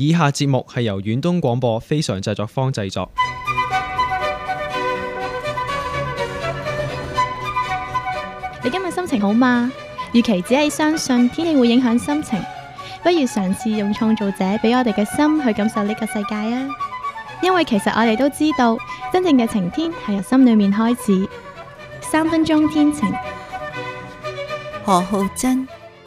以下節目係由遠東廣播非常製作坊製作。 你今日心情好嗎？與其只係相信天氣會影響心情，不如嘗試用創造者俾我哋嘅心去感受呢個世界啊！因為其實我哋都知道，真正嘅晴天係由心裏面開始。3分鐘天晴， 何浩珍。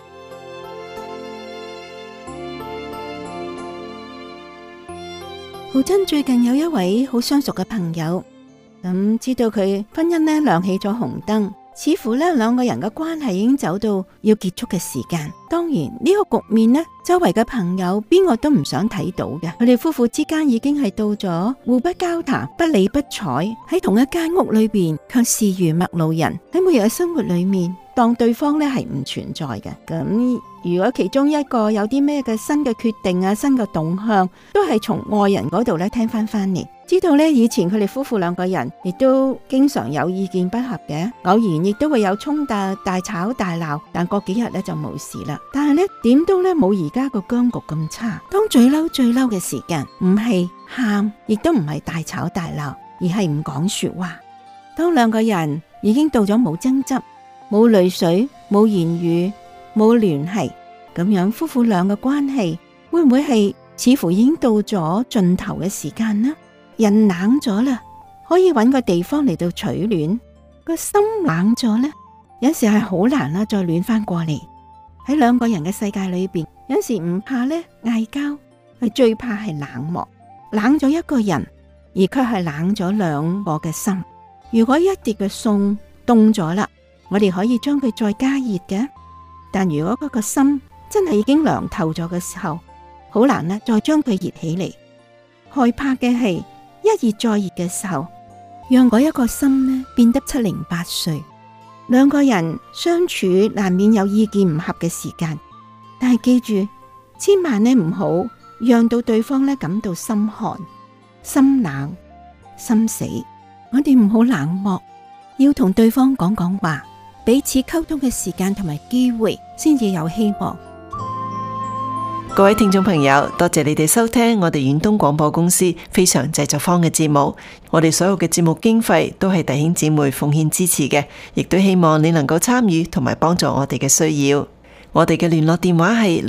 浩珍最近有一位好相熟嘅朋友，咁知道佢婚姻呢亮起咗紅燈，似乎呢兩個人嘅關係已經走到要結束嘅時間。當然呢個局面呢，周圍嘅朋友邊個都唔想睇到嘅。佢哋夫婦之間已經係到咗互不交談、不理不睬，喺同一間屋裏邊卻視如陌路人，喺每日嘅生活裏面當對方呢係唔存在嘅。咁如果其中一個有啲咩嘅新嘅決定啊、新嘅動向，都係從外人嗰度咧聽翻嚟，知道咧以前佢哋夫婦兩個人亦都經常有意見不合嘅，偶然亦都會有衝突、大吵大鬧，但過幾日咧就冇事啦。但係咧點都咧冇而家個僵局咁差。當最嬲嘅時間，唔係喊，亦都唔係大吵大鬧，而係唔講說話。當兩個人已經到咗冇爭執、冇淚水、冇言語、冇聯繫，咁樣夫婦倆嘅關係會唔會係似乎已經到咗盡頭嘅時間呢？人冷咗啦，可以揾個地方嚟到取暖，個心冷咗呢，有時係好難啦，再暖翻過嚟。喺兩個人嘅世界裏邊，有時唔怕呢嗌交，係最怕係冷漠，冷咗一個人，而卻係冷咗兩個嘅心。如果一碟嘅餸凍咗啦，我哋可以將佢再加熱嘅。但如果嗰個心真係已經涼透咗嘅時候，好難呢再將佢熱起嚟。害怕嘅係一熱再熱嘅時候，讓嗰一個心呢變得七零八碎。兩個人相處難免有意見唔合嘅時間，但係記住，千萬呢唔好讓到對方呢感到心寒、心冷、心死。我哋唔好冷漠，要同對方講講話。彼此溝通嘅時間同埋機會，先至有希望。 各位聽眾朋友，多謝你哋收聽我哋遠東廣播公司非常製作坊嘅節目。我哋所有嘅節目經費都係弟兄姊妹奉獻支持嘅，亦都希望你能夠參與同埋幫助我哋嘅需要。我哋嘅聯絡電話係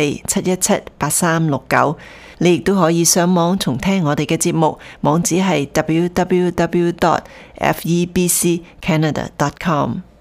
604-717-8369。你亦都可以上網重聽我哋嘅節目，網址係www.febccanada.com。